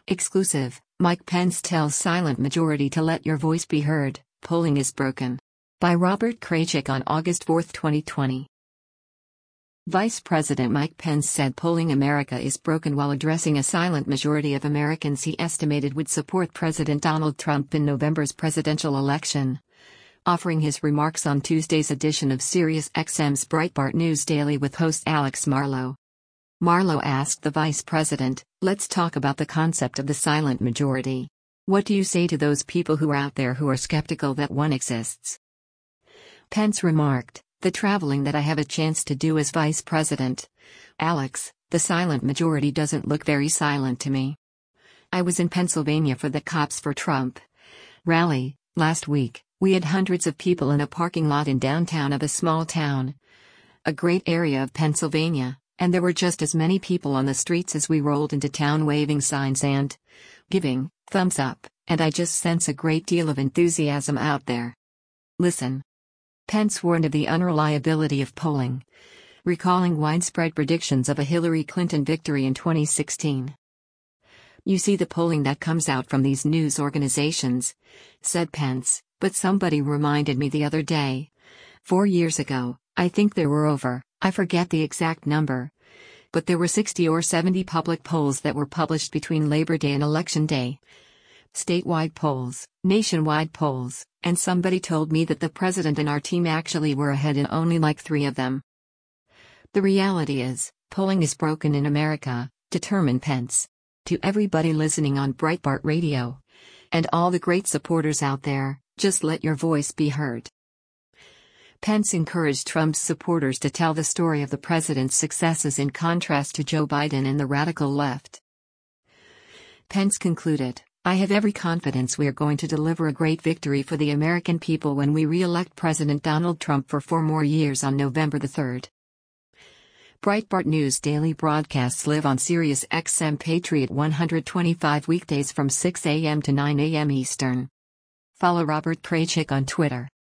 Exclusive, Mike Pence tells silent majority to let your voice be heard, polling is broken. By Robert Kraychik on August 4, 2020. Vice President Mike Pence said polling America is broken while addressing a silent majority of Americans he estimated would support President Donald Trump in November's presidential election. Offering his remarks on Tuesday's edition of SiriusXM's Breitbart News Daily with host Alex Marlow. Marlow asked the vice president, "Let's talk about the concept of the silent majority. What do you say to those people who are out there who are skeptical that one exists?" Pence remarked, "The traveling that I have a chance to do as vice president. Alex, the silent majority doesn't look very silent to me. I was in Pennsylvania for the Cops for Trump rally last week. We had hundreds of people in a parking lot in downtown of a small town. A great area of Pennsylvania, and there were just as many people on the streets as we rolled into town waving signs and giving thumbs up, and I just sense a great deal of enthusiasm out there. Listen." Pence warned of the unreliability of polling, recalling widespread predictions of a Hillary Clinton victory in 2016. "You see the polling that comes out from these news organizations," said Pence, "but somebody reminded me the other day. 4 years ago, I think there were I forget the exact number, but there were 60 or 70 public polls that were published between Labor Day and Election Day. Statewide polls, nationwide polls, and somebody told me that the president and our team actually were ahead in only like 3 of them. The reality is, polling is broken in America," determined Pence. "To everybody listening on Breitbart Radio, and all the great supporters out there, just let your voice be heard." Pence encouraged Trump's supporters to tell the story of the president's successes in contrast to Joe Biden and the radical left. Pence concluded, "I have every confidence we are going to deliver a great victory for the American people when we re-elect President Donald Trump for 4 more years on November the 3rd. Breitbart News Daily broadcasts live on SiriusXM Patriot 125 weekdays from 6 a.m. to 9 a.m. Eastern. Follow Robert Kraychik on Twitter.